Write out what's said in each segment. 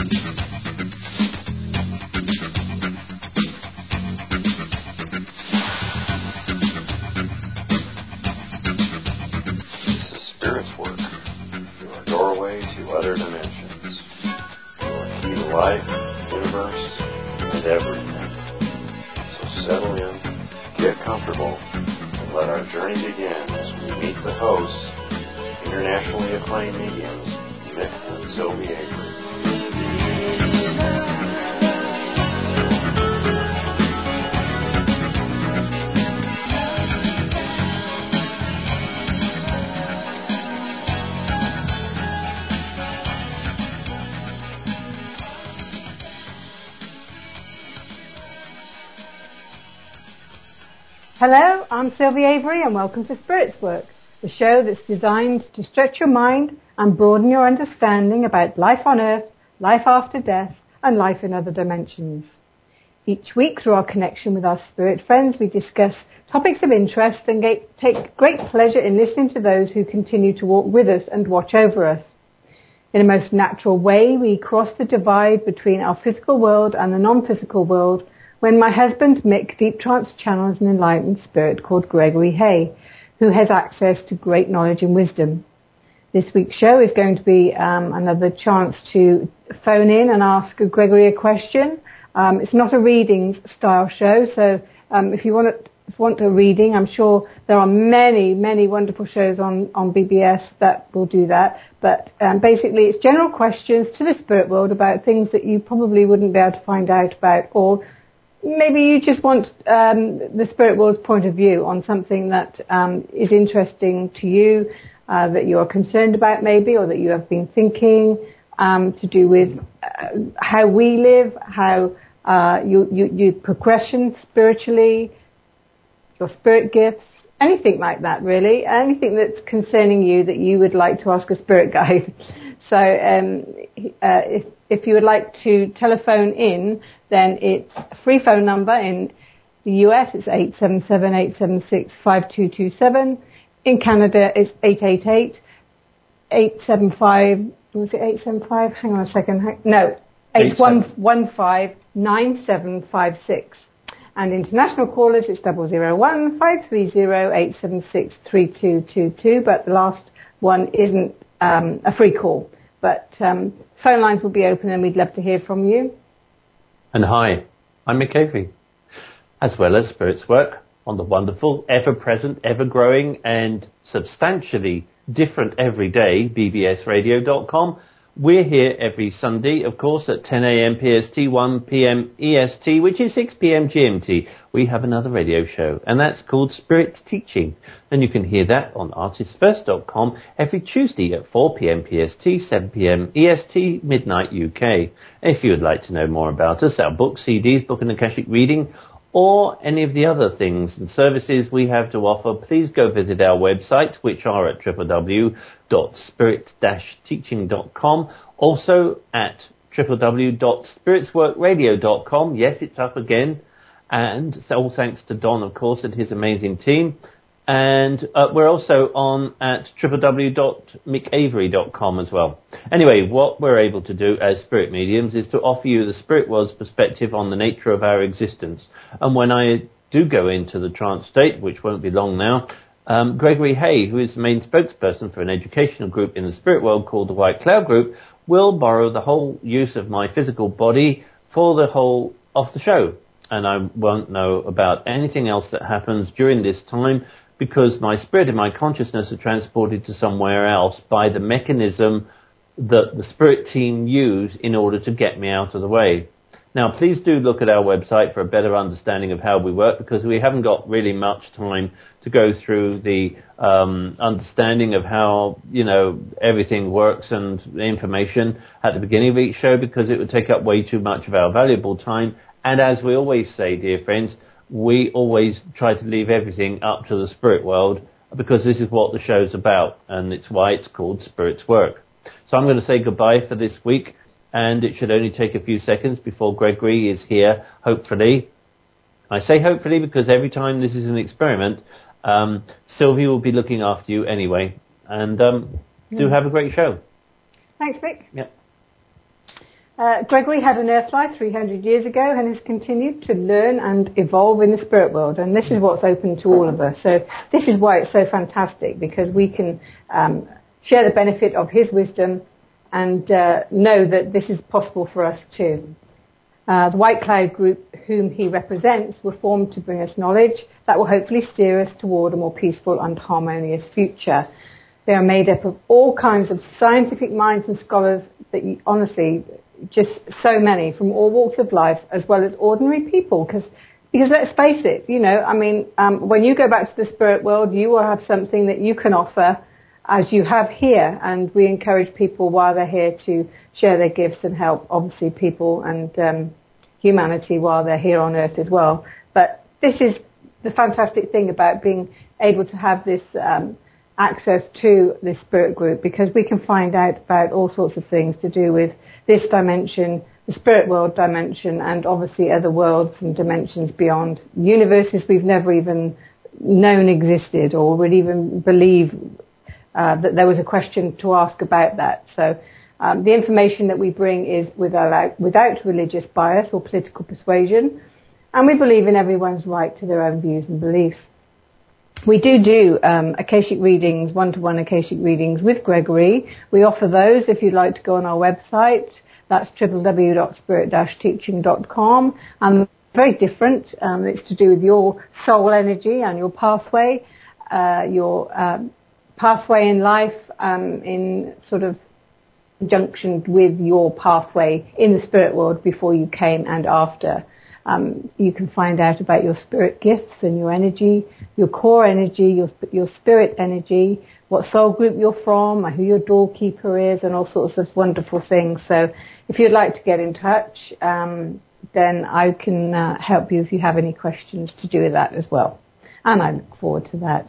Spirits Work, your doorway to other dimensions, your key to life, universe, and everything. So settle in, get comfortable, and let our journey begin as we meet the hosts, internationally acclaimed mediums, Mick and Sylvie Avery. Hello, I'm Sylvie Avery and welcome to Spirits Work, the show that's designed to stretch your mind and broaden your understanding about life on Earth, life after death, and life in other dimensions. Each week, through our connection with our spirit friends, we discuss topics of interest and take great pleasure in listening to those who continue to walk with us and watch over us. In a most natural way, we cross the divide between our physical world and the non-physical world when my husband Mick deep trance channels an enlightened spirit called Gregory Hay, who has access to great knowledge and wisdom. This week's show is going to be another chance to phone in and ask Gregory a question. It's not a readings style show, so if you want a reading, I'm sure there are many, many wonderful shows on BBS that will do that. But basically, it's general questions to the spirit world about things that you probably wouldn't be able to find out about, or maybe you just want the spirit world's point of view on something that is interesting to you, that you are concerned about maybe, or that you have been thinking, to do with how we live, how your progression spiritually, your spirit gifts, anything like that really, anything that's concerning you that you would like to ask a spirit guide. So if you would like to telephone in, then it's a free phone number. In the US, it's 877-876-5227. In Canada, it's 888-875, was it 875? Hang on a second. No, 8115-9756. And international callers, it's 001-530-876-3222. But the last one isn't a free call. But phone lines will be open and we'd love to hear from you. And hi, I'm Mick Avery, as well as Spirits Work on the wonderful, ever-present, ever-growing and substantially different every day bbsradio.com. We're here every Sunday, of course, at 10 a.m. PST, 1 p.m. EST, which is 6 p.m. GMT. We have another radio show, and that's called Spirit Teaching. And you can hear that on artistfirst.com every Tuesday at 4 p.m. PST, 7 p.m. EST, midnight UK. If you would like to know more about us, our books, CDs, Book and Akashic Reading, or any of the other things and services we have to offer, please go visit our websites, which are at www.spirit-teaching.com, also at www.spiritsworkradio.com. Yes, it's up again. And all thanks to Don, of course, and his amazing team. And we're also on at www.mickavery.com as well. Anyway, what we're able to do as spirit mediums is to offer you the spirit world's perspective on the nature of our existence. And when I do go into the trance state, which won't be long now, Gregory Hay, who is the main spokesperson for an educational group in the spirit world called the White Cloud Group, will borrow the whole use of my physical body for the whole of the show. And I won't know about anything else that happens during this time, because my spirit and my consciousness are transported to somewhere else by the mechanism that the spirit team use in order to get me out of the way. Now, please do look at our website for a better understanding of how we work, because we haven't got really much time to go through the understanding of how, everything works and the information at the beginning of each show, because it would take up way too much of our valuable time. And as we always say, dear friends, we always try to leave everything up to the spirit world, because this is what the show's about, and it's why it's called Spirits Work. So I'm going to say goodbye for this week, and it should only take a few seconds before Gregory is here, hopefully. I say hopefully because every time this is an experiment, Sylvie will be looking after you anyway. And do have a great show. Thanks, Vic. Yep. Gregory had an earth life 300 years ago and has continued to learn and evolve in the spirit world, and this is what's open to all of us. So this is why it's so fantastic, because we can share the benefit of his wisdom and know that this is possible for us too. The White Cloud group, whom he represents, were formed to bring us knowledge that will hopefully steer us toward a more peaceful and harmonious future. They are made up of all kinds of scientific minds and scholars, that honestly, just so many from all walks of life, as well as ordinary people. Because let's face it, when you go back to the spirit world, you will have something that you can offer as you have here. And we encourage people while they're here to share their gifts and help, obviously, people and humanity while they're here on Earth as well. But this is the fantastic thing about being able to have this access to this spirit group, because we can find out about all sorts of things to do with this dimension, the spirit world dimension, and obviously other worlds and dimensions beyond, universes we've never even known existed or would even believe that there was a question to ask about that. So the information that we bring is without religious bias or political persuasion, and we believe in everyone's right to their own views and beliefs. We do Akashic readings, one-to-one Akashic readings with Gregory. We offer those if you'd like to go on our website. That's www.spirit-teaching.com. And very different. It's to do with your soul energy and your pathway in life, in sort of conjunction with your pathway in the spirit world before you came and after. You can find out about your spirit gifts and your energy, your core energy, your spirit energy, what soul group you're from, who your doorkeeper is, and all sorts of wonderful things. So if you'd like to get in touch, then I can help you if you have any questions to do with that as well. And I look forward to that.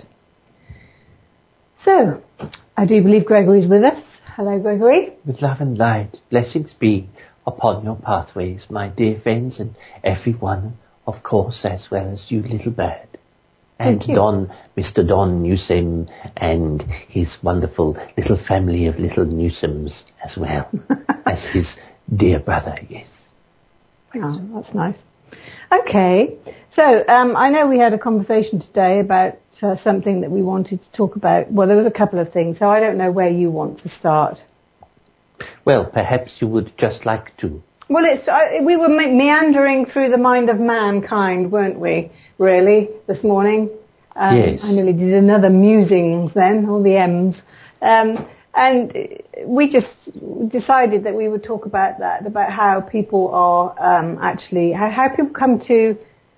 So, I do believe Gregory's with us. Hello, Gregory. With love and light, blessings be upon your pathways, my dear friends, and everyone, of course, as well as you, little bird. And Mr. Don Newsom and his wonderful little family of little Newsoms as well, as his dear brother, yes. Oh, that's nice. Okay, so I know we had a conversation today about something that we wanted to talk about. Well, there was a couple of things, so I don't know where you want to start. Well, perhaps you would just like to. Well, we were meandering through the mind of mankind, weren't we, really, this morning? Yes. I nearly did another musings then, all the M's. And we just decided that we would talk about that, about how people are how people come to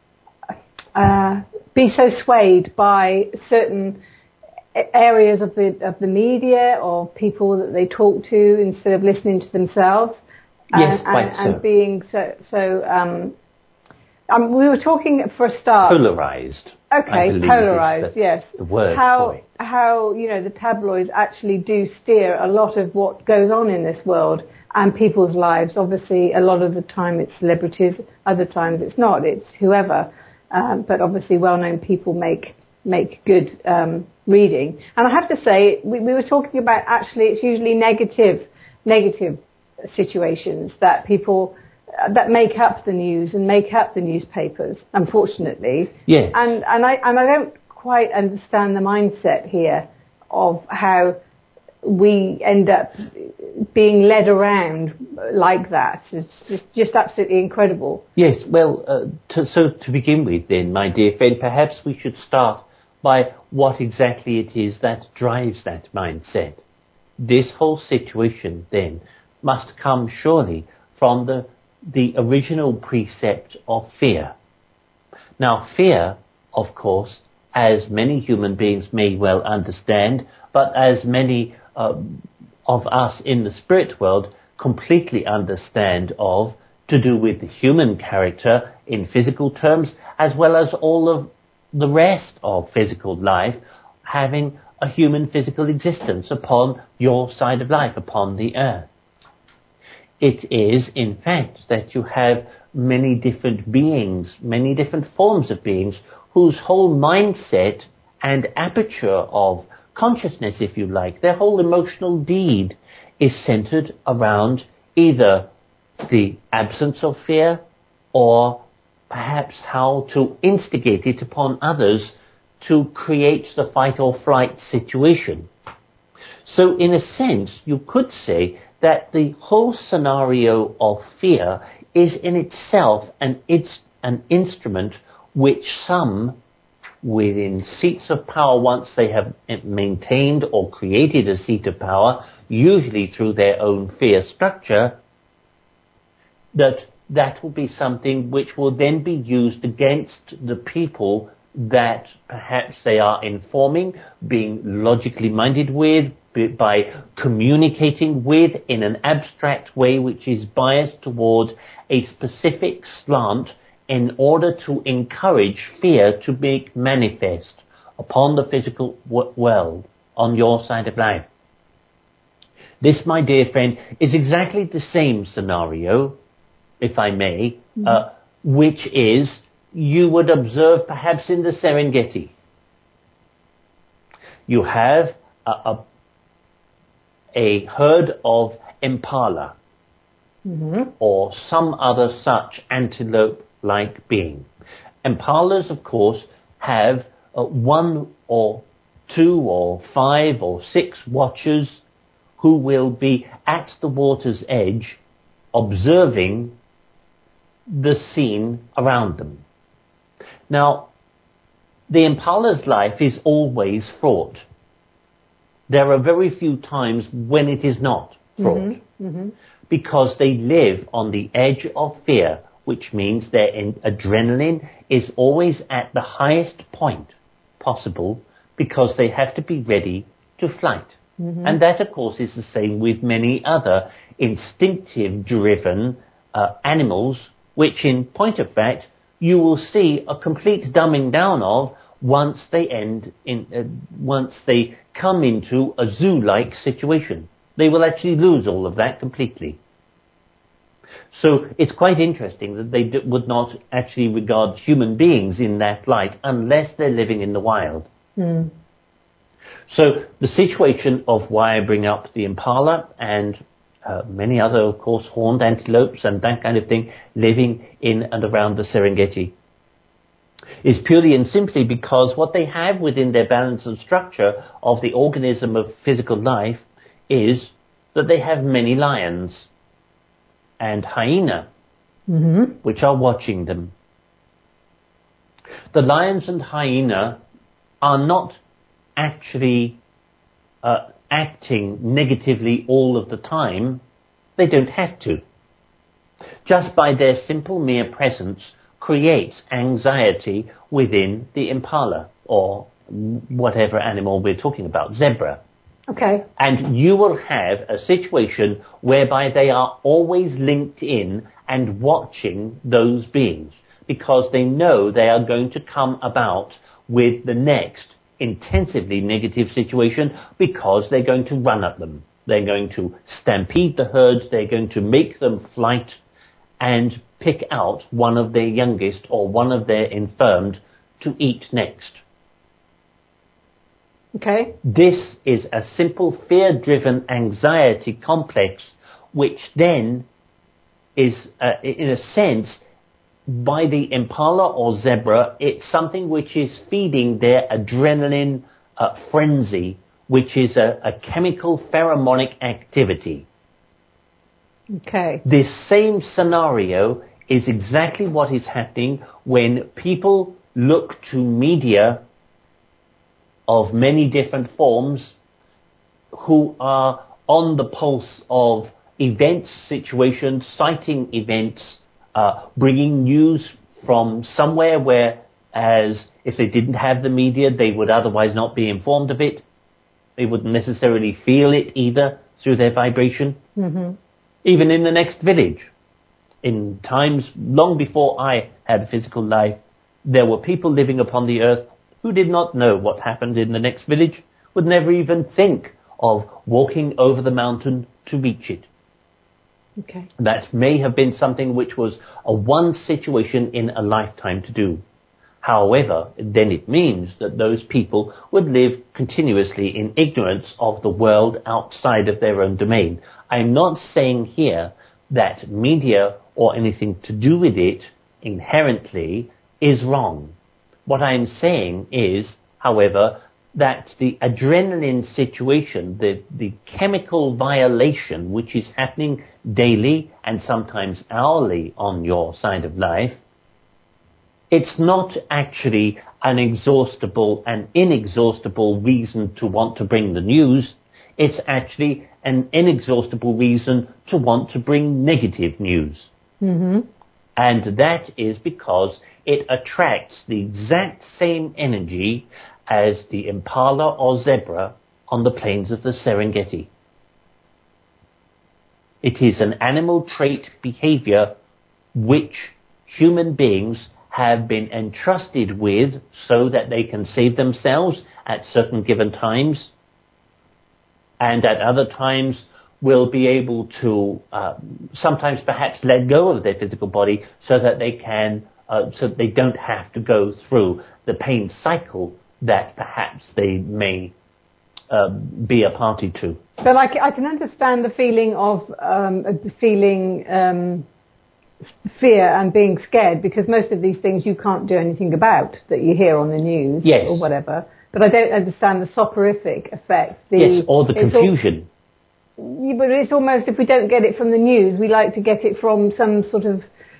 be so swayed by certain areas of the media or people that they talk to instead of listening to themselves. Yes, quite so. And being we were talking for a start. Polarized. Okay, polarized, yes. The word how the tabloids actually do steer a lot of what goes on in this world and people's lives. Obviously, a lot of the time it's celebrities, other times it's not. It's whoever. But obviously, well-known people make good reading. And I have to say, we were talking about actually it's usually negative situations that people that make up the news and make up the newspapers, unfortunately. Yes. And I don't quite understand the mindset here of how we end up being led around like that. It's just absolutely incredible. Yes, well, to begin with then, my dear friend, perhaps we should start by what exactly it is that drives that mindset. This whole situation then must come surely from the original precept of fear. Now, fear, of course, as many human beings may well understand, but as many of us in the spirit world completely understand of, to do with the human character in physical terms, as well as all of the rest of physical life, having a human physical existence upon your side of life, upon the earth. It is, in fact, that you have many different beings, many different forms of beings, whose whole mindset and aperture of consciousness, if you like, their whole emotional deed is centered around either the absence of fear, or perhaps how to instigate it upon others to create the fight or flight situation. So in a sense, you could say that the whole scenario of fear is in itself an instrument which some within seats of power, once they have maintained or created a seat of power, usually through their own fear structure, that will be something which will then be used against the people that perhaps they are informing, being logically minded with, by communicating with in an abstract way which is biased toward a specific slant in order to encourage fear to be manifest upon the physical world on your side of life. This, my dear friend, is exactly the same scenario, if I may, which is you would observe perhaps in the Serengeti. You have a herd of impala or some other such antelope-like being. Impalas, of course, have 1 or 2 or 5 or 6 watchers who will be at the water's edge observing the scene around them. Now, the impala's life is always fraught. There are very few times when it is not fraught, because they live on the edge of fear, which means their adrenaline is always at the highest point possible, because they have to be ready to flight. And that, of course, is the same with many other instinctive-driven animals, which, in point of fact, you will see a complete dumbing down of once they come into a zoo-like situation. They will actually lose all of that completely. So it's quite interesting that they would not actually regard human beings in that light unless they're living in the wild. So the situation of why I bring up the impala and many other, of course, horned antelopes and that kind of thing living in and around the Serengeti is purely and simply because what they have within their balance and structure of the organism of physical life is that they have many lions and hyena, which are watching them. The lions and hyena are not actually acting negatively all of the time. They don't have to. Just by their simple mere presence creates anxiety within the impala or whatever animal we're talking about, zebra. Okay. And you will have a situation whereby they are always linked in and watching those beings because they know they are going to come about with the next intensively negative situation because they're going to run at them. They're going to stampede the herds. They're going to make them flight and pick out one of their youngest or one of their infirmed to eat next. Okay. This is a simple fear-driven anxiety complex which then is, in a sense, by the impala or zebra, it's something which is feeding their adrenaline frenzy, which is a chemical pheromonic activity. Okay. This same scenario is exactly what is happening when people look to media of many different forms who are on the pulse of events, situations, citing events, bringing news from somewhere where, as if they didn't have the media, they would otherwise not be informed of it. They wouldn't necessarily feel it either through their vibration. Even in the next village. In times long before I had a physical life, there were people living upon the earth who did not know what happened in the next village, would never even think of walking over the mountain to reach it. Okay. That may have been something which was a one situation in a lifetime to do. However, then it means that those people would live continuously in ignorance of the world outside of their own domain. I'm not saying here that media or anything to do with it inherently is wrong. What I'm saying is, however, that the adrenaline situation, the chemical violation which is happening daily and sometimes hourly on your side of life, it's not actually an exhaustible and inexhaustible reason to want to bring the news. It's actually an inexhaustible reason to want to bring negative news. Mm-hmm. And that is because it attracts the exact same energy as the impala or zebra on the plains of the Serengeti. It is an animal trait behavior which human beings have been entrusted with so that they can save themselves at certain given times, and at other times will be able to sometimes perhaps let go of their physical body so that they can, so that they don't have to go through the pain cycle that perhaps they may be a party to. But I can understand the feeling of fear and being scared, because most of these things you can't do anything about that you hear on the news. Yes. Or whatever. But I don't understand the soporific effect. Yes, or the confusion. But it's almost, if we don't get it from the news, we like to get it from some sort of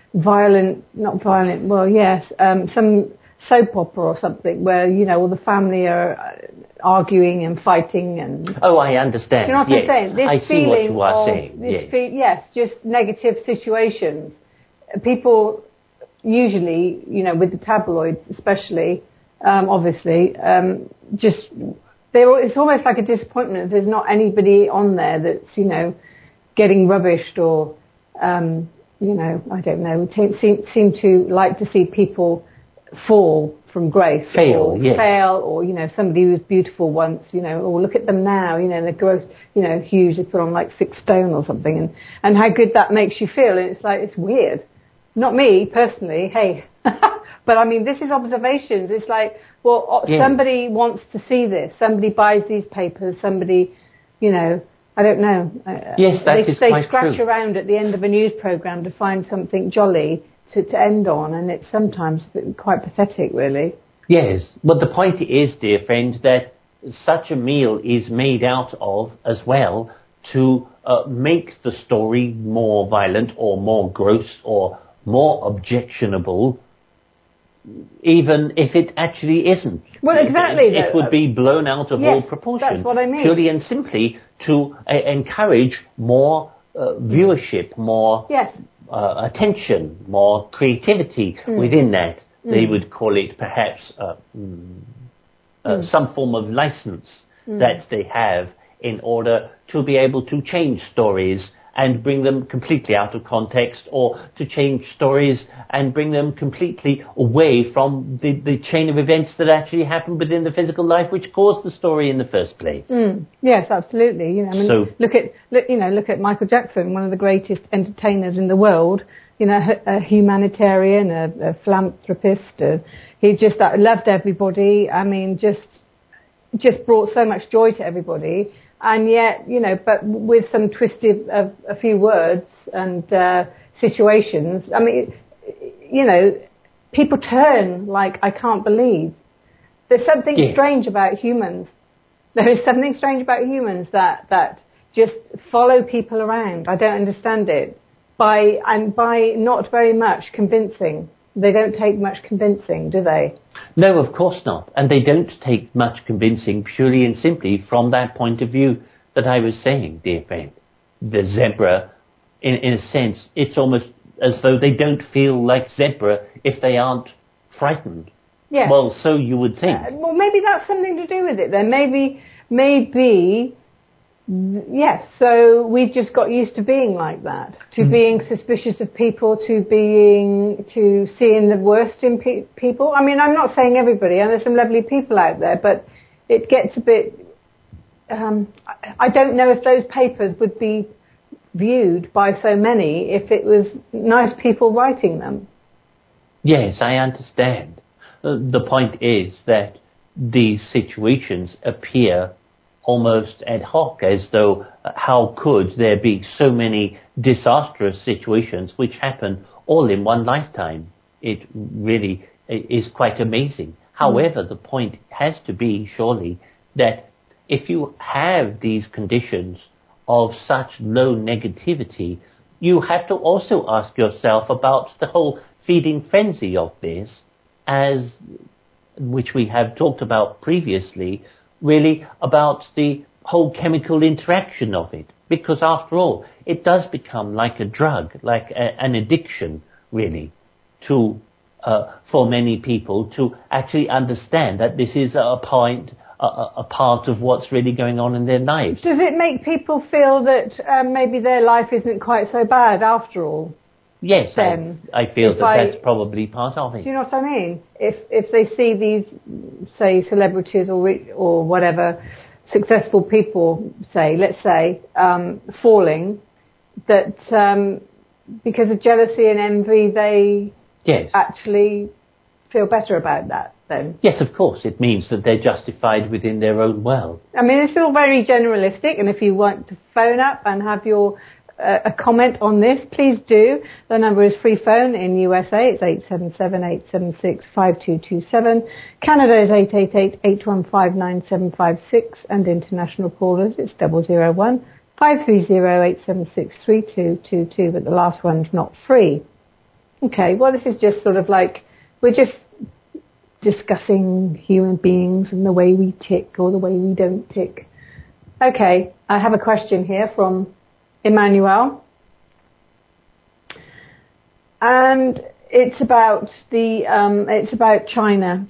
some soap opera or something where, all the family are arguing and fighting and... Oh, I understand. Do you know what I'm saying? This I see what you are saying. Yes, just negative situations. People usually, with the tabloids especially, obviously, it's almost like a disappointment if there's not anybody on there that's, getting rubbished or, I don't know, seem to like to see people fall from grace. Fail, or, somebody who was beautiful once, or look at them now, they're gross, huge, they put on like 6 stone or something, and how good that makes you feel. And it's like, it's weird. Not me, personally, hey. But I mean, this is observations. It's like, well, somebody wants to see this. Somebody buys these papers. Somebody, I don't know. Yes, that is quite true. They scratch around at the end of a news programme to find something jolly to end on, and it's sometimes quite pathetic, really. Yes, but the point is, dear friend, that such a meal is made out of as well to make the story more violent or more gross or more objectionable, even if it actually isn't. Well, exactly. It would be blown out of all proportion. That's what I mean. Purely and simply to encourage more viewership, more attention, more creativity within that. They would call it perhaps some form of license that they have in order to be able to change stories and bring them completely out of context, or to change stories and bring them completely away from the chain of events that actually happened within the physical life which caused the story in the first place. Yes, absolutely. Look at Michael Jackson, one of the greatest entertainers in the world. A humanitarian, a philanthropist. He just loved everybody. I mean, just brought so much joy to everybody. And yet, but with some twisted a few words and situations, I mean, people turn like, I can't believe. There's something strange about humans. There is something strange about humans that just follow people around. I don't understand it. By not very much convincing. They don't take much convincing, do they? No, of course not. And they don't take much convincing purely and simply from that point of view that I was saying, dear friend. The zebra, in a sense, it's almost as though they don't feel like zebra if they aren't frightened. Yes. Well, so you would think. Well, maybe that's something to do with it then. Maybe, yes, so we've just got used to being like that, to being suspicious of people, to seeing the worst in people. I mean, I'm not saying everybody, and there's some lovely people out there, but it gets a bit, I don't know if those papers would be viewed by so many if it was nice people writing them. Yes, I understand. The point is that these situations appear almost ad hoc, as though how could there be so many disastrous situations which happen all in one lifetime. It really is quite amazing. However, the point has to be, surely, that if you have these conditions of such low negativity, you have to also ask yourself about the whole feeding frenzy of this, which we have talked about previously, really about the whole chemical interaction of it. Because after all, it does become like a drug, like an addiction, really, for many people to actually understand that this is a part of what's really going on in their lives. Does it make people feel that maybe their life isn't quite so bad after all? Yes, I feel that's probably part of it. Do you know what I mean? If they see these, say, celebrities or whatever, successful people, let's say, falling, that because of jealousy and envy, they actually feel better about that then? Yes, of course. It means that they're justified within their own world. I mean, it's all very generalistic, and if you want to phone up and have your a comment on this, please do. The number is free phone in USA. It's 877-876-5227. Canada is 888-815-9756. And international callers, it's 001-530-876-3222. But the last one's not free. Okay, well, this is just sort of like, we're just discussing human beings and the way we tick or the way we don't tick. Okay, I have a question here from Emmanuel, and it's about China.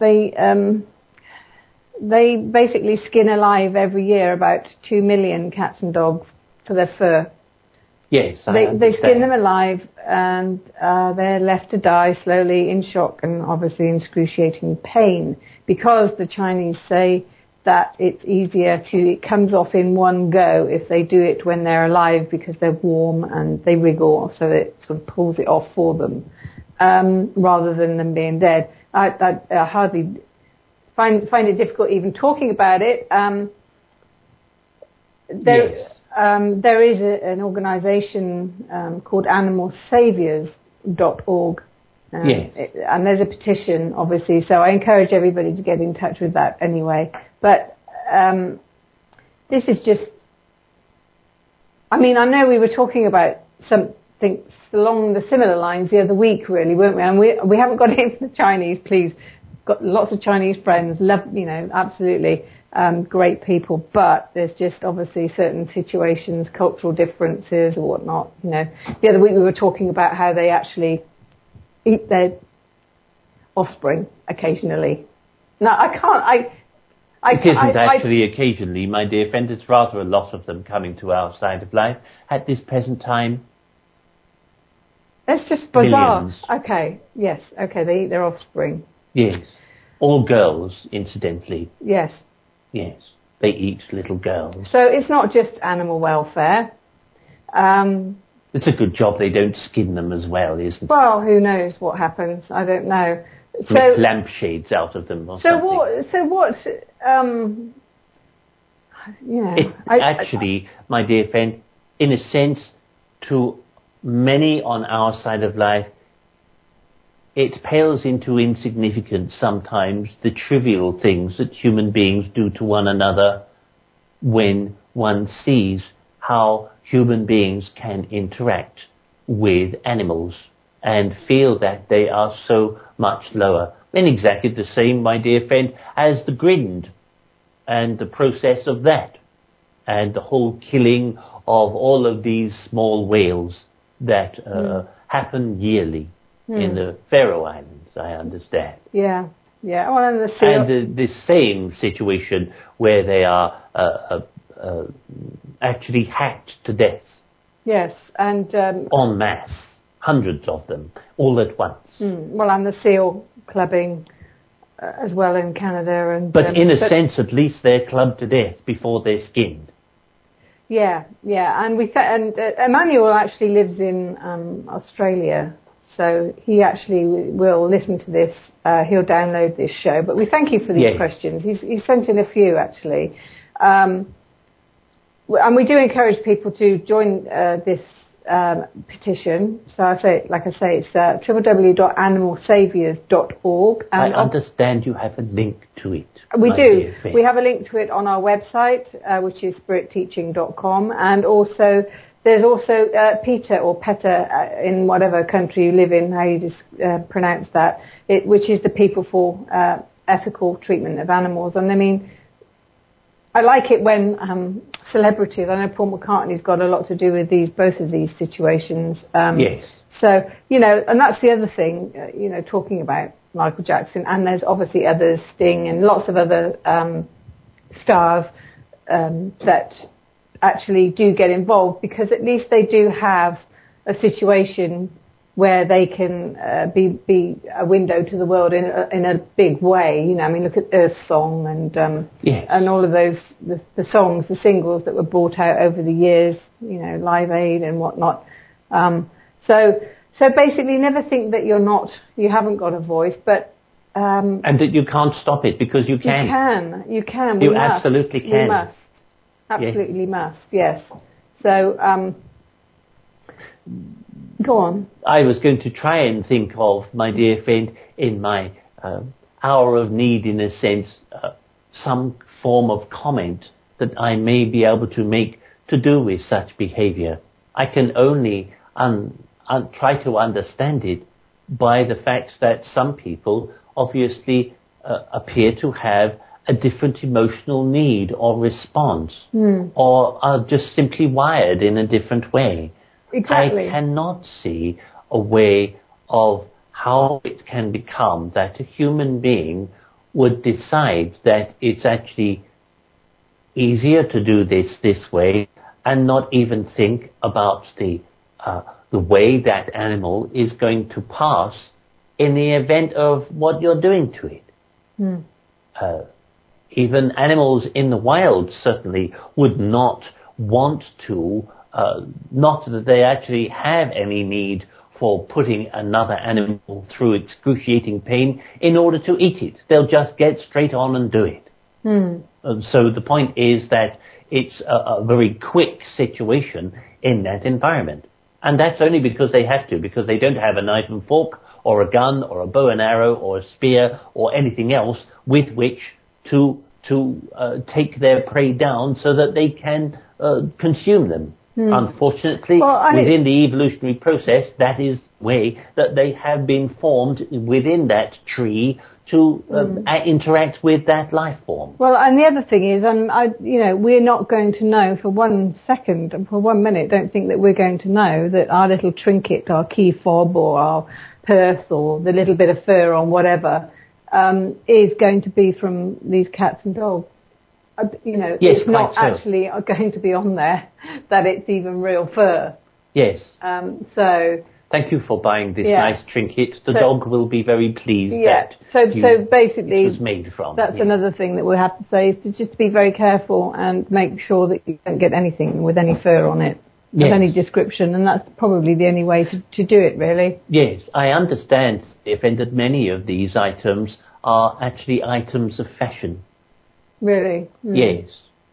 They basically skin alive every year about 2 million cats and dogs for their fur. Yes, they skin them alive, and they're left to die slowly in shock and obviously in excruciating pain, because the Chinese say that it comes off in one go if they do it when they're alive, because they're warm and they wriggle, so it sort of pulls it off for them, rather than them being dead. I hardly find it difficult even talking about it. There is an organisation called animalsaviors.org. And there's a petition, obviously, so I encourage everybody to get in touch with that anyway. But this is just, I mean, I know we were talking about something along the similar lines the other week, really, weren't we? And we haven't got into the Chinese, please. Got lots of Chinese friends, love, absolutely great people, but there's just obviously certain situations, cultural differences or whatnot. The other week we were talking about how they actually eat their offspring occasionally. Now, it isn't actually occasionally, my dear friend. It's rather a lot of them coming to our side of life at this present time. That's just bizarre. Millions. Okay, yes. Okay, they eat their offspring. Yes. All girls, incidentally. Yes. Yes. They eat little girls. So it's not just animal welfare. It's a good job they don't skin them as well, isn't it? Well, who knows what happens? I don't know. Make lampshades out of them or something. Actually, my dear friend, in a sense, to many on our side of life, it pales into insignificance sometimes, the trivial things that human beings do to one another, when one sees how human beings can interact with animals and feel that they are so much lower. In exactly the same, my dear friend, as the grind and the process of that, and the whole killing of all of these small whales that happen yearly in the Faroe Islands, I understand. Yeah. Well, and the same situation where they are actually hacked to death. Yes, and en masse, hundreds of them, all at once. Well, and the seal clubbing as well in Canada, but in a sense, at least they're clubbed to death before they're skinned. Yeah, and Emmanuel actually lives in Australia, so he actually will listen to this. He'll download this show. But we thank you for these questions. He's sent in a few actually, and we do encourage people to join this petition. So it's www.animalsaviors.org. I understand you have a link to it. We do. We have a link to it on our website, which is spiritteaching.com, and also there's also PETA or PETA in whatever country you live in, how you pronounce that, which is the People for Ethical Treatment of Animals. And I mean, I like it when celebrities, I know Paul McCartney's got a lot to do with both of these situations. Yes. So, and that's the other thing, talking about Michael Jackson, and there's obviously others, Sting and lots of other stars that actually do get involved, because at least they do have a situation where they can be a window to the world in a big way. I mean, look at Earth Song and and all of those the songs, the singles that were brought out over the years. Live Aid and whatnot. So basically, never think that you haven't got a voice, but and that you can't stop it, because you can. You can. You absolutely can. We must. Absolutely must. Yes. So. Go on. I was going to try and think of, my dear friend, in my hour of need, in a sense, some form of comment that I may be able to make to do with such behavior. I can only try to understand it by the fact that some people obviously appear to have a different emotional need or response, or are just simply wired in a different way. Exactly. I cannot see a way of how it can become that a human being would decide that it's actually easier to do this way, and not even think about the way that animal is going to pass in the event of what you're doing to it. Even animals in the wild certainly would not want to, not that they actually have any need for putting another animal through excruciating pain in order to eat it. They'll just get straight on and do it. So the point is that it's a very quick situation in that environment. And that's only because they have to, because they don't have a knife and fork or a gun or a bow and arrow or a spear or anything else with which to take their prey down so that they can consume them. Unfortunately, within the evolutionary process, that is the way that they have been formed within that tree to interact with that life form. Well, and the other thing is, we're not going to know for 1 second, for 1 minute, don't think that we're going to know that our little trinket, our key fob or our purse or the little bit of fur or whatever is going to be from these cats and dogs. Yes, it's not actually going to be on there that it's even real fur. Yes. So. Thank you for buying this nice trinket. The dog will be very pleased that so basically it was made from. That's another thing that we have to say, is to just be very careful and make sure that you don't get anything with any fur on it of any description, and that's probably the only way to do it, really. Yes, I understand, that many of these items are actually items of fashion. Really? Yes.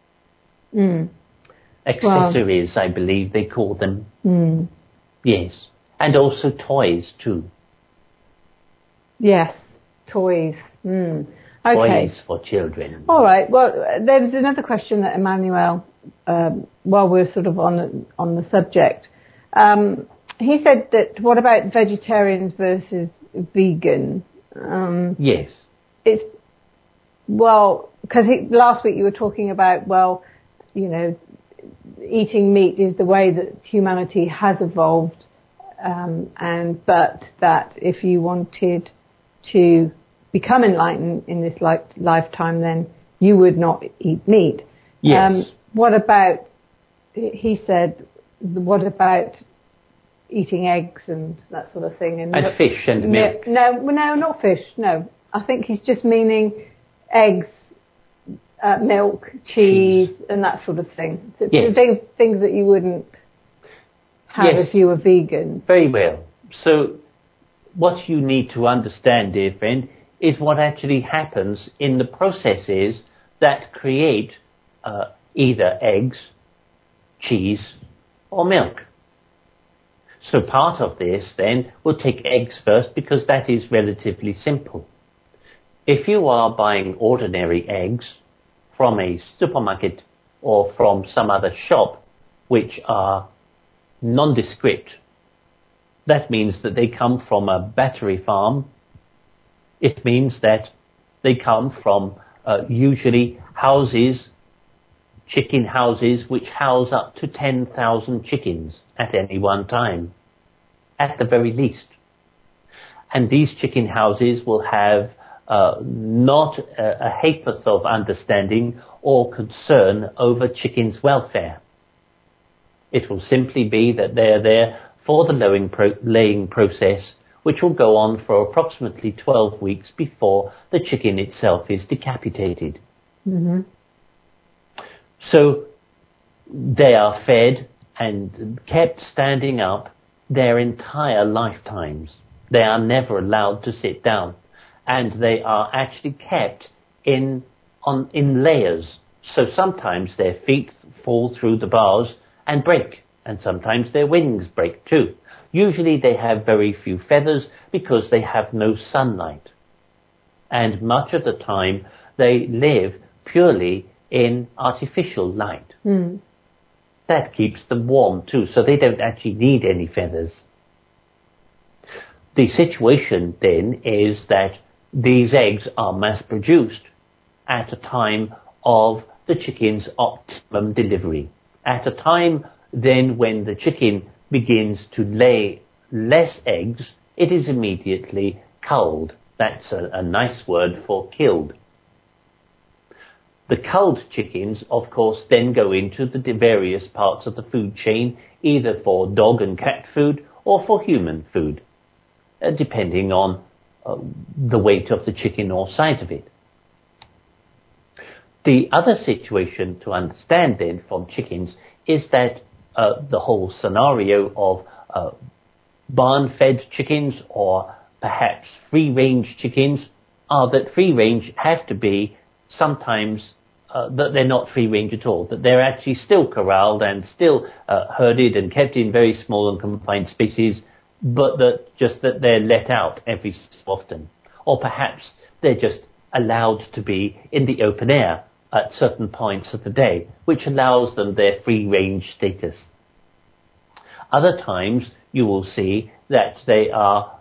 Accessories, I believe they call them. Yes. And also toys, too. Yes, toys. Okay. Toys for children. All right. Well, there's another question that Emmanuel, while we're sort of on the subject, he said that, what about vegetarians versus vegan? Yes. Because last week you were talking about, eating meat is the way that humanity has evolved, but that if you wanted to become enlightened in this lifetime, then you would not eat meat. Yes. He said, what about eating eggs and that sort of thing? And fish and milk? No, not fish, no. I think he's just meaning eggs, milk, cheese, and that sort of thing. So things that you wouldn't have if you were vegan. Very well. So what you need to understand, dear friend, is what actually happens in the processes that create either eggs, cheese, or milk. So part of this then, we'll take eggs first because that is relatively simple. If you are buying ordinary eggs from a supermarket or from some other shop which are nondescript, that means that they come from a battery farm. It means that they come from usually houses, chicken houses, which house up to 10,000 chickens at any one time, at the very least. And these chicken houses will have not a ha'porth of understanding or concern over chickens' welfare. It will simply be that they're there for the laying process, which will go on for approximately 12 weeks before the chicken itself is decapitated. Mm-hmm. So they are fed and kept standing up their entire lifetimes. They are never allowed to sit down, and they are actually kept in layers. So sometimes their feet fall through the bars and break, and sometimes their wings break too. Usually they have very few feathers because they have no sunlight. And much of the time they live purely in artificial light. Mm. That keeps them warm too, so they don't actually need any feathers. The situation then is that these eggs are mass produced at a time of the chicken's optimum delivery. At a time then when the chicken begins to lay less eggs, it is immediately culled. That's a nice word for killed. The culled chickens, of course, then go into the various parts of the food chain, either for dog and cat food or for human food, depending on the weight of the chicken or size of it. The other situation to understand then from chickens is that the whole scenario of barn-fed chickens or perhaps free-range chickens are that free-range have to be sometimes that they're not free-range at all, that they're actually still corralled and still herded and kept in very small and confined spaces, but that they're let out every so often. Or perhaps they're just allowed to be in the open air at certain points of the day, which allows them their free-range status. Other times you will see that they are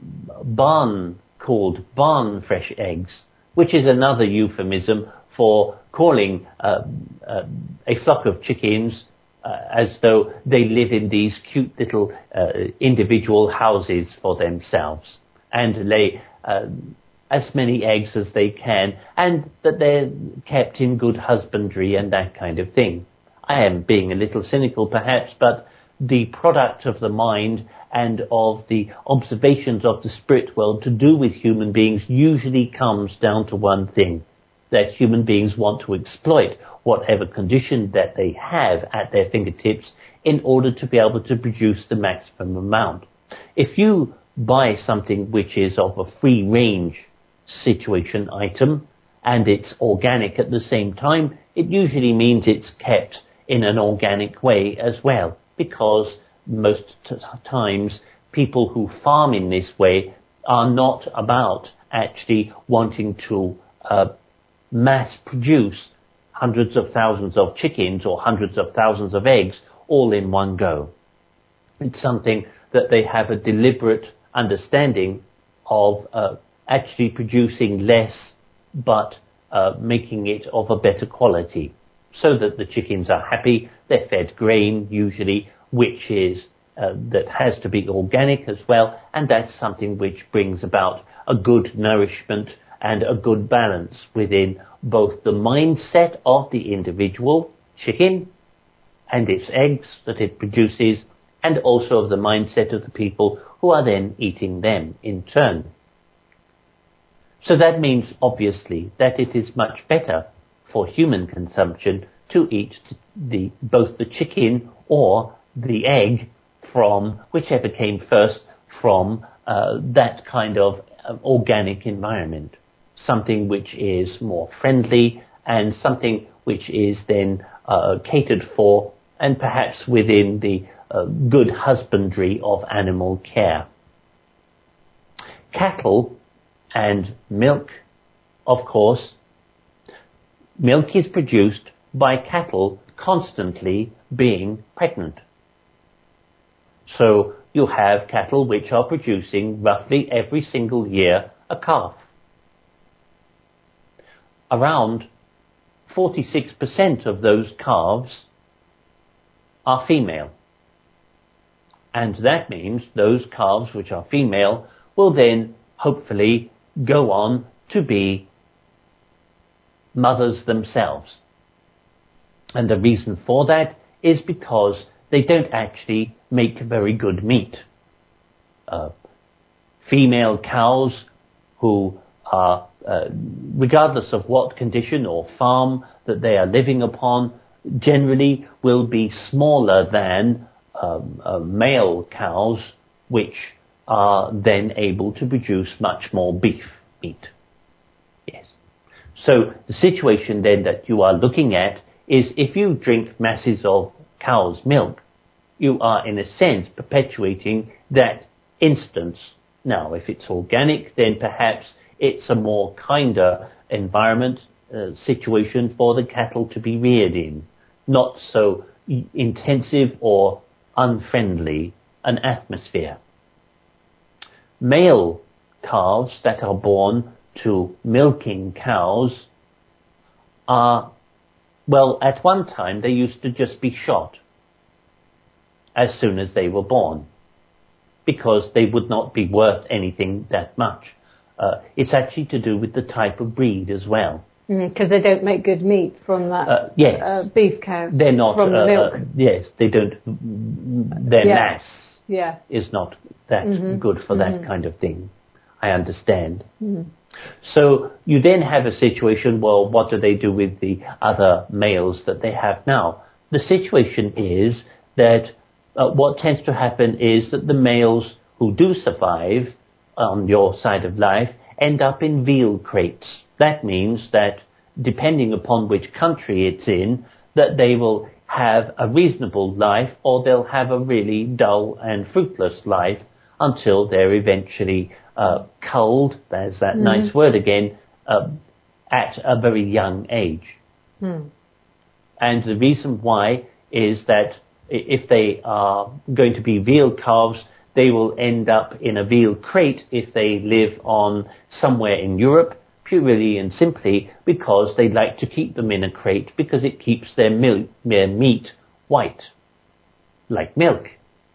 called barn-fresh eggs, which is another euphemism for calling a flock of chickens as though they live in these cute little individual houses for themselves and lay as many eggs as they can, and that they're kept in good husbandry and that kind of thing. I am being a little cynical perhaps, but the product of the mind and of the observations of the spirit world to do with human beings usually comes down to one thing, that human beings want to exploit whatever condition that they have at their fingertips in order to be able to produce the maximum amount. If you buy something which is of a free range situation item and it's organic at the same time, it usually means it's kept in an organic way as well, because most times people who farm in this way are not about actually wanting to mass produce hundreds of thousands of chickens or hundreds of thousands of eggs all in one go. It's something that they have a deliberate understanding of actually producing less but making it of a better quality, so that the chickens are happy. They're fed grain usually, which is that has to be organic as well, and that's something which brings about a good nourishment and a good balance within both the mindset of the individual chicken and its eggs that it produces, and also of the mindset of the people who are then eating them in turn. So that means, obviously, that it is much better for human consumption to eat both the chicken or the egg from whichever came first from that kind of organic environment. Something which is more friendly and something which is then catered for and perhaps within the good husbandry of animal care. Cattle and milk, of course, milk is produced by cattle constantly being pregnant. So you have cattle which are producing roughly every single year a calf. Around 46% of those calves are female. And that means those calves which are female will then hopefully go on to be mothers themselves. And the reason for that is because they don't actually make very good meat. Female cows who are, regardless of what condition or farm that they are living upon, generally will be smaller than male cows, which are then able to produce much more beef meat. Yes. So the situation then that you are looking at is if you drink masses of cow's milk, you are in a sense perpetuating that instance. Now, if it's organic, then perhaps it's a more kinder environment, situation for the cattle to be reared in, not so intensive or unfriendly an atmosphere. Male calves that are born to milking cows are, well, at one time they used to just be shot as soon as they were born, because they would not be worth anything that much. It's actually to do with the type of breed as well. Because they don't make good meat from that yes. Beef cow. They're not from the milk. Yes, they don't. Their mass is not that good for that kind of thing. I understand. So you then have a situation. Well, what do they do with the other males that they have now? The situation is that what tends to happen is that the males who do survive on your side of life end up in veal crates. That means that depending upon which country it's in, that they will have a reasonable life or they'll have a really dull and fruitless life until they're eventually culled, there's that nice word again, at a very young age. And the reason why is that if they are going to be veal calves, they will end up in a veal crate if they live on somewhere in Europe, purely and simply because they like to keep them in a crate because it keeps their meat white, like milk.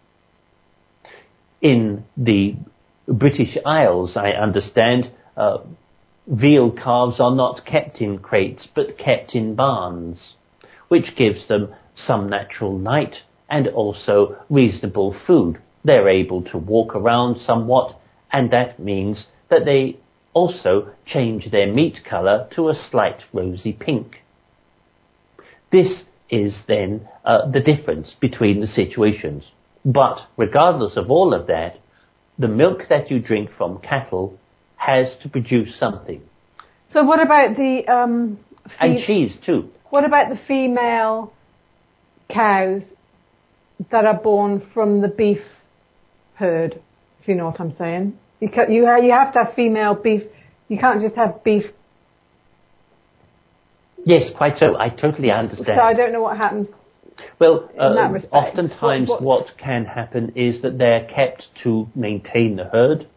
In the British Isles, I understand, veal calves are not kept in crates but kept in barns, which gives them some natural light and also reasonable food. They're able to walk around somewhat, and that means that they also change their meat colour to a slight rosy pink. This is then the difference between the situations. But regardless of all of that, the milk that you drink from cattle has to produce something. So what about the... and cheese too. What about the female cows that are born from the beef herd, if you know what I'm saying? You have to have female beef. You can't just have beef. Yes, quite so. I totally understand. So I don't know what happens. Well, in that respect. Oftentimes what can happen is that they're kept to maintain the herd.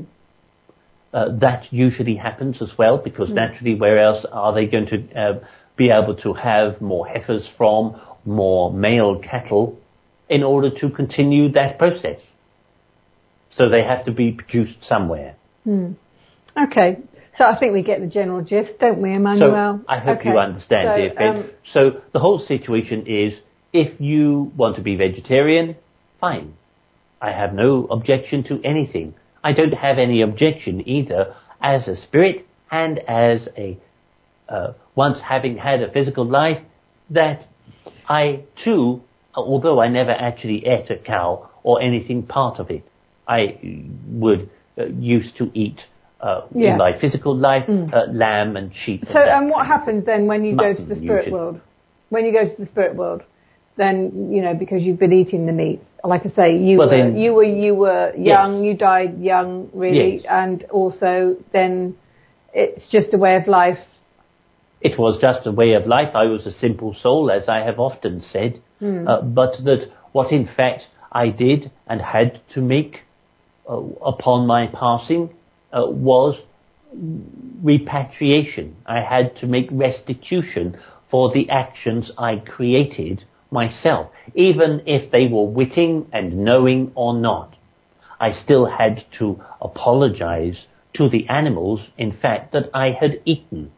That usually happens as well, because naturally, where else are they going to be able to have more heifers from, more male cattle, in order to continue that process? So they have to be produced somewhere. Okay. So I think we get the general gist, don't we, Emmanuel? So I hope you understand, dear friend. So the whole situation is, if you want to be vegetarian, fine. I have no objection to anything. I don't have any objection either as a spirit and as a once having had a physical life, that I too, although I never actually ate a cow or anything part of it, I would used to eat in my physical life lamb and sheep. So and what happens then when you go to the spirit world? When you go to the spirit world, then, because you've been eating the meat. Like I say, you were young, you died young, really, and also then it's just a way of life. It was just a way of life. I was a simple soul, as I have often said, but that what in fact I did and had to make upon my passing was repatriation. I had to make restitution for the actions I created myself, even if they were witting and knowing or not. I still had to apologize to the animals, in fact, that I had eaten.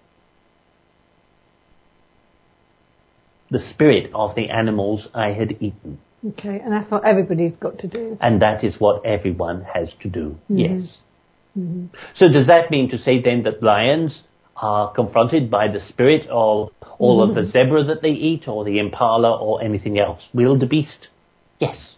The spirit of the animals I had eaten. Okay, and that's what everybody's got to do. And that is what everyone has to do, yes. Mm-hmm. So does that mean to say then that lions are confronted by the spirit of all of the zebra that they eat, or the impala, or anything else? Wildebeest? Yes.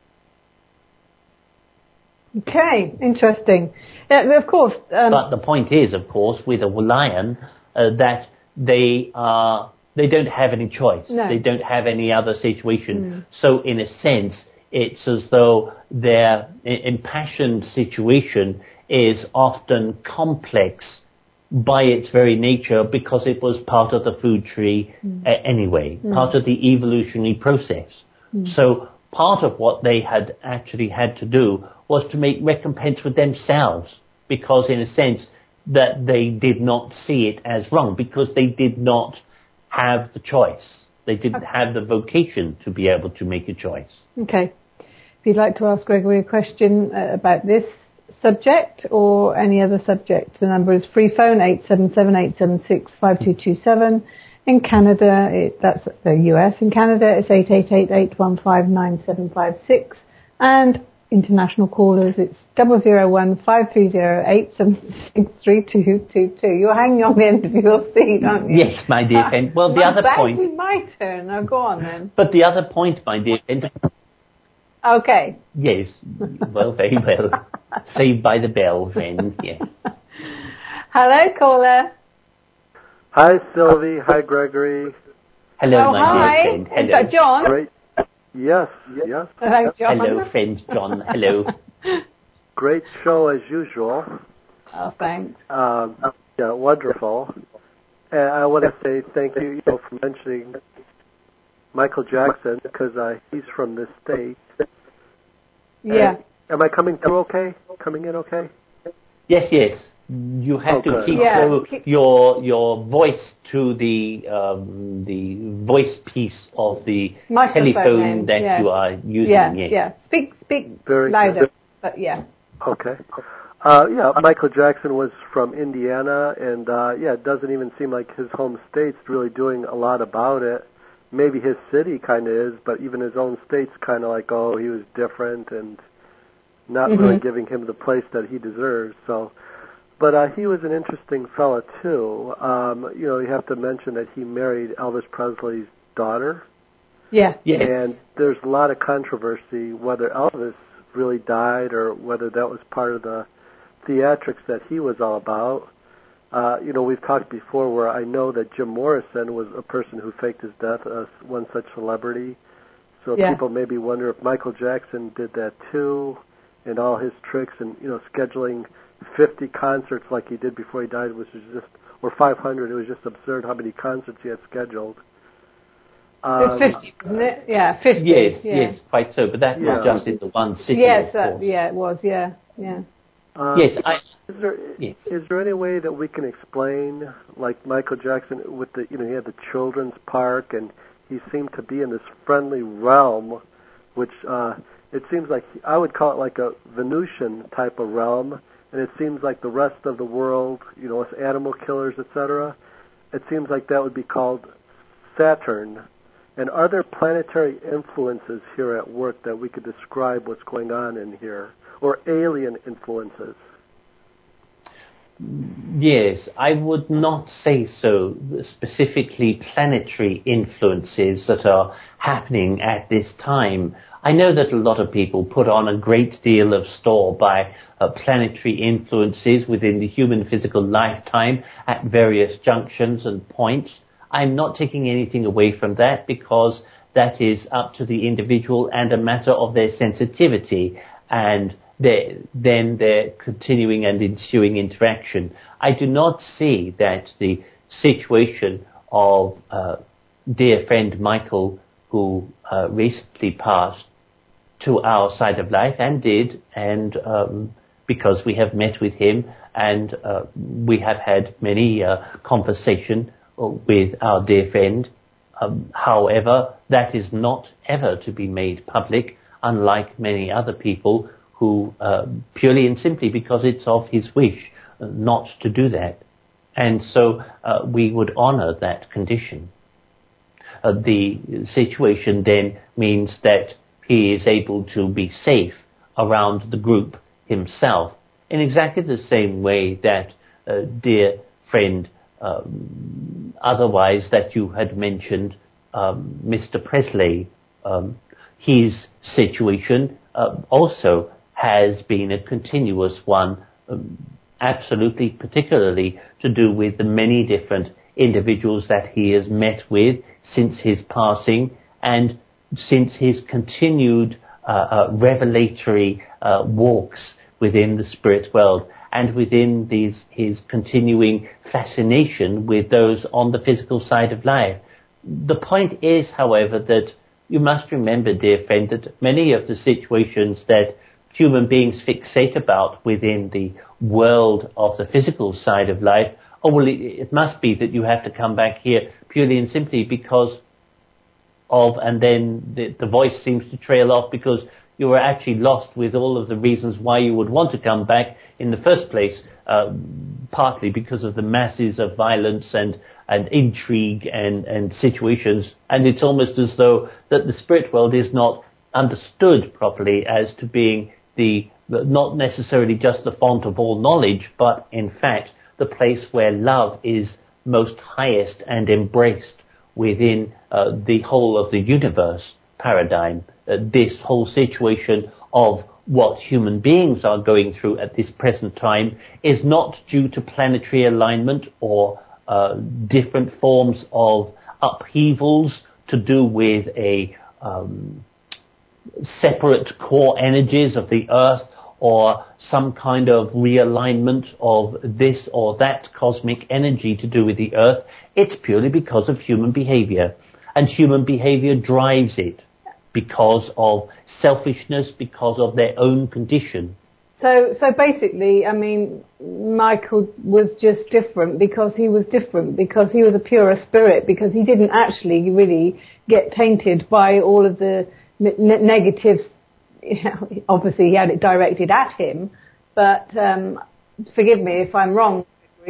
Okay, interesting. Of course. But the point is, of course, with a lion, that they don't have any choice. No. They don't have any other situation. So in a sense, it's as though their impassioned situation is often complex by its very nature, because it was part of the food tree anyway, part of the evolutionary process. So part of what they had actually had to do was to make recompense with themselves, because in a sense that they did not see it as wrong, because they did not have the choice. They didn't have the vocation to be able to make a choice. Okay. If you'd like to ask Gregory a question about this subject or any other subject, the number is free phone 877-876-5227. In Canada, that's the US. In Canada, it's 888-815-9756. And international callers, it's 001-530-876-3222. You're hanging on the end of your seat, aren't you? Yes, my dear friend. Well, the other point... It's my turn. Now, go on then. But the other point, my dear friend... Okay. Yes. Well, very well. Saved by the bell, friends, yes. Hello, caller. Hi, Sylvie. Hi, Gregory. Hello, my dear friend. Hello. Is that John? Great. Yes. Hello, John. Hello, friend John. Hello. Great show as usual. Oh, thanks. Yeah, wonderful. And I want to say thank you, for mentioning Michael Jackson, because he's from this state. Yeah. Am I coming through okay? Coming in okay? Yes. You have to keep your voice to the voice piece of the telephone that you are using. Yeah. Speak Very louder. Good. But yeah. Okay. Michael Jackson was from Indiana, and it doesn't even seem like his home state's really doing a lot about it. Maybe his city kind of is, but even his own state's kind of like, oh, he was different and not really giving him the place that he deserves. So, but he was an interesting fella too. You have to mention that he married Elvis Presley's daughter. Yeah. Yes. And there's a lot of controversy whether Elvis really died or whether that was part of the theatrics that he was all about. We've talked before where I know that Jim Morrison was a person who faked his death, one such celebrity. So people maybe wonder if Michael Jackson did that too, and all his tricks and, scheduling 50 concerts like he did before he died, which was just, or 500, it was just absurd how many concerts he had scheduled. It's 50, isn't it? Yeah, 50. Yes, quite so. But that was just in the one city. Yes, it was, yeah. Is there any way that we can explain, like Michael Jackson with the, he had the children's park, and he seemed to be in this friendly realm, which it seems like I would call it like a Venusian type of realm, and it seems like the rest of the world, us animal killers, etc. It seems like that would be called Saturn. And are there planetary influences here at work that we could describe what's going on in here? Or alien influences? Yes, I would not say so. Specifically planetary influences that are happening at this time. I know that a lot of people put on a great deal of store by planetary influences within the human physical lifetime at various junctions and points. I'm not taking anything away from that, because that is up to the individual and a matter of their sensitivity and then their continuing and ensuing interaction. I do not see that the situation of dear friend Michael, who recently passed to our side of life and because we have met with him and we have had many conversation with our dear friend. However, that is not ever to be made public, unlike many other people who purely and simply because it's of his wish not to do that. And so we would honor that condition. The situation then means that he is able to be safe around the group himself in exactly the same way that dear friend otherwise that you had mentioned, Mr. Presley, his situation also has been a continuous one, absolutely particularly to do with the many different individuals that he has met with since his passing and since his continued revelatory walks within the spirit world and within his continuing fascination with those on the physical side of life. The point is, however, that you must remember, dear friend, that many of the situations that human beings fixate about within the world of the physical side of life, it must be that you have to come back here purely and simply because of, and then the voice seems to trail off because you were actually lost with all of the reasons why you would want to come back in the first place, partly because of the masses of violence and intrigue and situations. And it's almost as though that the spirit world is not understood properly as to being not necessarily just the font of all knowledge, but in fact the place where love is most highest and embraced within the whole of the universe paradigm. This whole situation of what human beings are going through at this present time is not due to planetary alignment or different forms of upheavals to do with a separate core energies of the earth or some kind of realignment of this or that cosmic energy to do with the earth. It's purely because of human behavior. And human behavior drives it because of selfishness, because of their own condition. So basically, I mean, Michael was just different because he was different, because he was a purer spirit, because he didn't actually really get tainted by all of the negatives. Obviously, he had it directed at him, but forgive me if I'm wrong.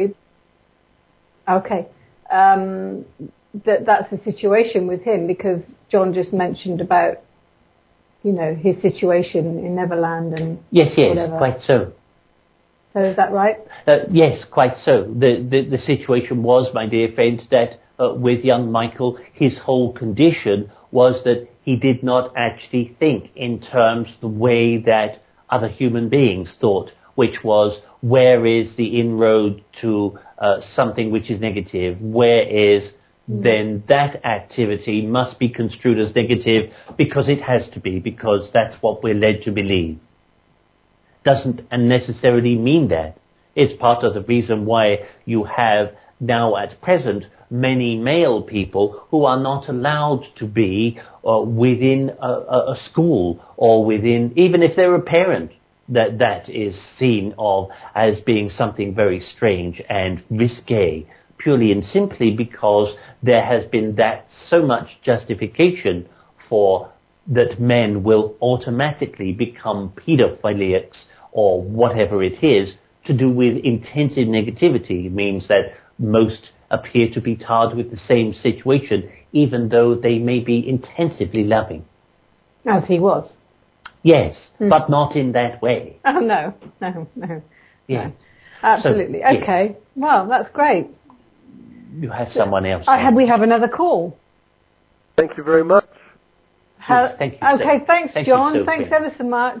Okay. That's the situation with him, because John just mentioned about, his situation in Neverland and yes, whatever. Quite so. So is that right? Yes, quite so. The situation was, my dear friend, that with young Michael, his whole condition was that he did not actually think in terms the way that other human beings thought, which was, where is the inroad to something which is negative? Where is then that activity must be construed as negative because it has to be, because that's what we're led to believe. Doesn't necessarily mean that. It's part of the reason why you have now at present many male people who are not allowed to be within a school or within, even if they're a parent, that is seen of as being something very strange and risque, purely and simply because there has been that so much justification for that men will automatically become pedophiliacs or whatever it is to do with intensive negativity. It means that most appear to be tarred with the same situation, even though they may be intensively loving. As he was. Yes, but not in that way. Oh, no. Yeah. No. Absolutely. So, okay. Yes. Well, that's great. You have someone else. We have another call. Thank you very much. Yes, thank you. Okay, thanks, thank John. You, thanks ever so much.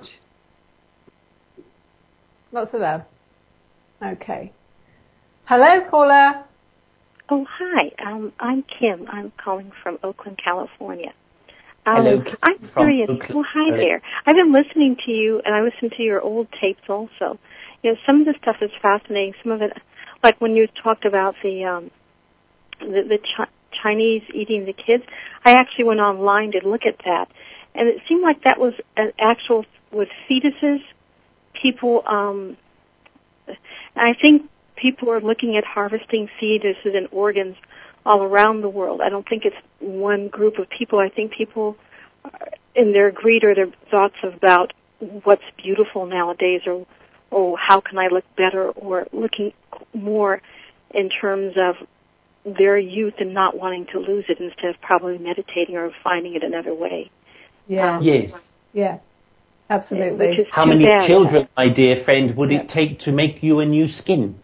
Lots of love. Okay. Hello, caller. Oh, hi. I'm Kim. I'm calling from Oakland, California. Hello. I'm curious. Well, hi there. I've been listening to you, and I listen to your old tapes also. You know, some of the stuff is fascinating. Some of it, like when you talked about the Chinese eating the kids, I actually went online to look at that, and it seemed like that was an actual with fetuses. People, I think people are looking at harvesting fetuses and organs all around the world. I don't think it's one group of people. I think people, in their greed or their thoughts about what's beautiful nowadays, or how can I look better, or looking more in terms of their youth and not wanting to lose it instead of probably meditating or finding it another way. Yeah. Yes. Yeah. Absolutely. How many children, my dear friend, would it take to make you a new skin?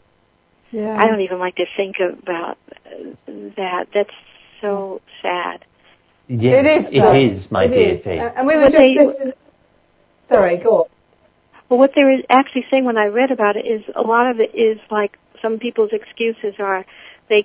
Yeah. I don't even like to think about that. That's so sad. Yes, it is, my dear friend. And we were just... Sorry, go on. Well, what they were actually saying when I read about it is a lot of it is like some people's excuses are the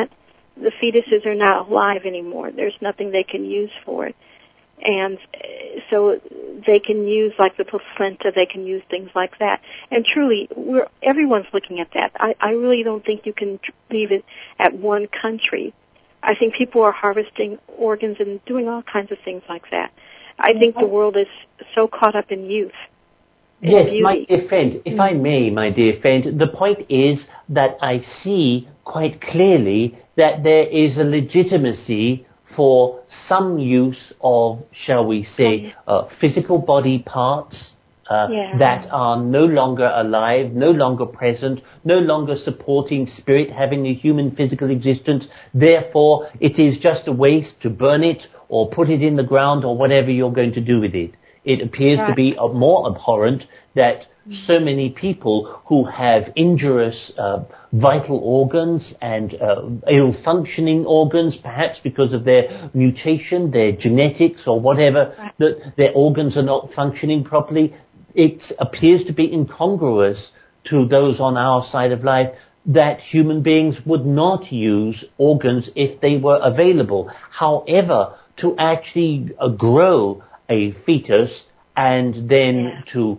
fetuses are not alive anymore. There's nothing they can use for it. And so they can use like the placenta, they can use things like that. And truly, everyone's looking at that. I really don't think you can leave it at one country. I think people are harvesting organs and doing all kinds of things like that. I think the world is so caught up in youth. Yes, my dear friend, if I may, my dear friend, the point is that I see quite clearly that there is a legitimacy for some use of, shall we say, physical body parts that are no longer alive, no longer present, no longer supporting spirit having a human physical existence. Therefore, it is just a waste to burn it or put it in the ground or whatever you're going to do with it. It appears to be more abhorrent that so many people who have injurious vital organs and ill-functioning organs, perhaps because of their mutation, their genetics or whatever, that their organs are not functioning properly. It appears to be incongruous to those on our side of life that human beings would not use organs if they were available. However, to actually grow a fetus and then to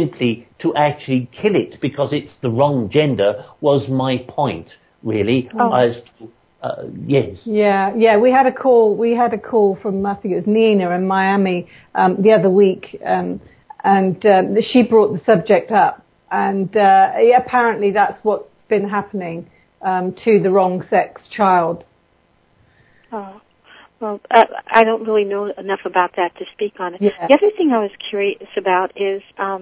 actually kill it because it's the wrong gender was my point, really. As to, yes. Yeah. We had a call from, I think it was Nina in Miami the other week, and she brought the subject up, and apparently that's what's been happening to the wrong sex child. Oh. Well, I don't really know enough about that to speak on it. Yeah. The other thing I was curious about is I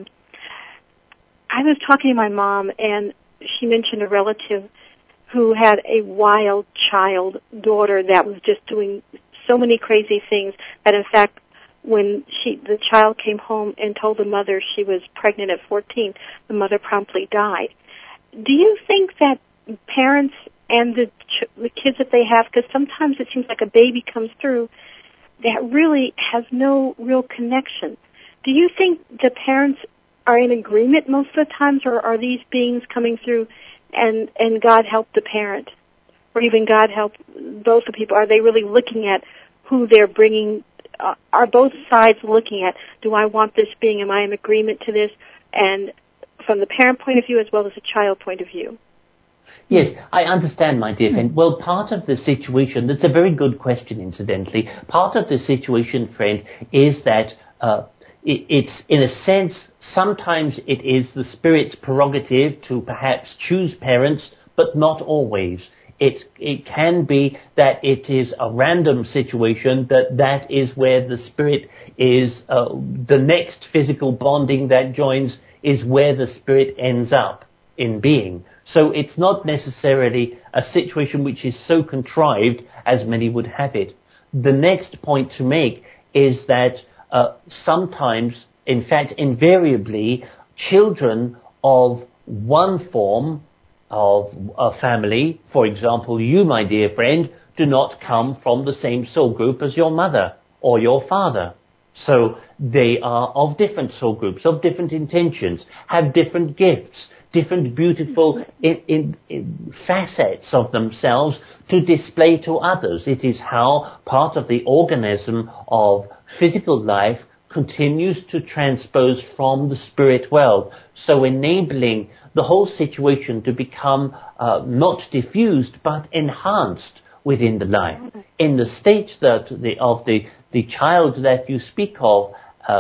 was talking to my mom, and she mentioned a relative who had a wild child daughter that was just doing so many crazy things that, in fact, when the child came home and told the mother she was pregnant at 14, the mother promptly died. Do you think that parents and the kids that they have, because sometimes it seems like a baby comes through that really has no real connection. Do you think the parents are in agreement most of the times, or are these beings coming through and God help the parent, or even God help both the people? Are they really looking at who they're bringing? Are both sides looking at, do I want this being, am I in agreement to this? And from the parent point of view as well as the child point of view. Yes, I understand, my dear friend. Well, part of the situation, that's a very good question, incidentally. Part of the situation, friend, is that it's, in a sense, sometimes it is the spirit's prerogative to perhaps choose parents, but not always. It can be that it is a random situation, that is where the spirit is, the next physical bonding that joins is where the spirit ends up in being. So it's not necessarily a situation which is so contrived as many would have it. The next point to make is that sometimes, in fact, invariably, children of one form of a family, for example, you, my dear friend, do not come from the same soul group as your mother or your father. So they are of different soul groups, of different intentions, have different gifts, different beautiful in facets of themselves to display to others. It is how part of the organism of physical life continues to transpose from the spirit world, so enabling the whole situation to become not diffused but enhanced within the life. In the state that the child that you speak of,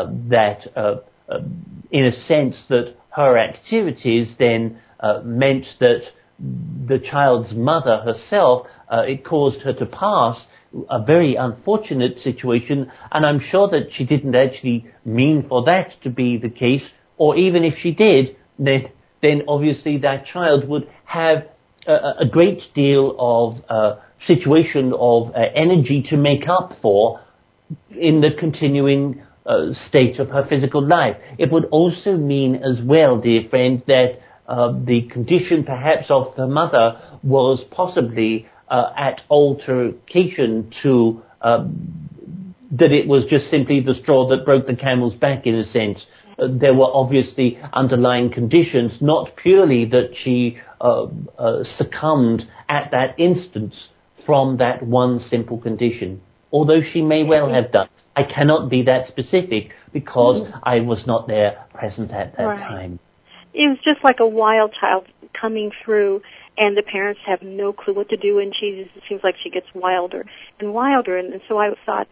in a sense that her activities then meant that the child's mother herself, it caused her to pass a very unfortunate situation, and I'm sure that she didn't actually mean for that to be the case, or even if she did, then obviously that child would have a great deal of situation of energy to make up for in the continuing state of her physical life. It would also mean as well, dear friend, that the condition perhaps of the mother was possibly at altercation to that it was just simply the straw that broke the camel's back, in a sense. There were obviously underlying conditions, not purely that she succumbed at that instance from that one simple condition, although she may well have done. I cannot be that specific because I was not there present at that time. It was just like a wild child coming through, and the parents have no clue what to do, and it seems like she gets wilder and wilder. And so I thought,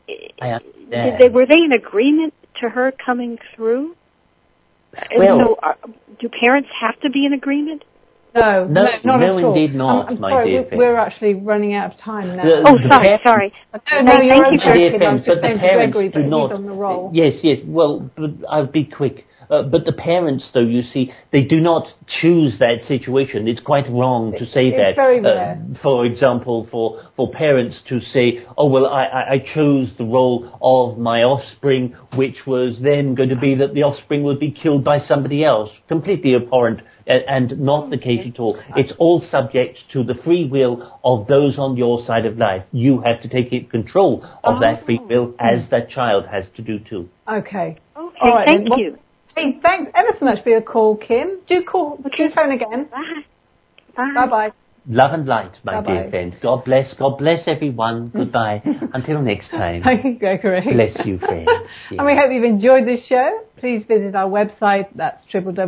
were they in agreement to her coming through? Well, do parents have to be in agreement? No, not at all. Indeed not, I'm my sorry, dear friend. we're actually running out of time now. Sorry. No, you're okay. Dear friend, but the parents do not. On the roll. Yes. Well, but I'll be quick. But the parents, though, you see, they do not choose that situation. It's quite wrong to say that. It's very rare. For example, for parents to say, oh, well, I chose the role of my offspring, which was then going to be that the offspring would be killed by somebody else. Completely abhorrent and not the case at all. It's all subject to the free will of those on your side of life. You have to take control of that free will, as that child has to do too. Okay. All right, thank you. Hey, thanks ever so much for your call, Kim. Do phone again. Bye. Bye-bye. Love and light, my dear friend. God bless everyone. Goodbye. Until next time. Thank you, Gregory. Bless you, friend. Yeah. And we hope you've enjoyed this show. Please visit our website. That's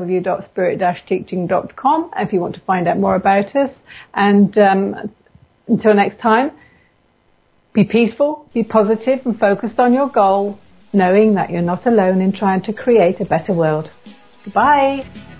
www.spirit-teaching.com if you want to find out more about us. And until next time, be peaceful, be positive, and focused on your goal, knowing that you're not alone in trying to create a better world. Goodbye.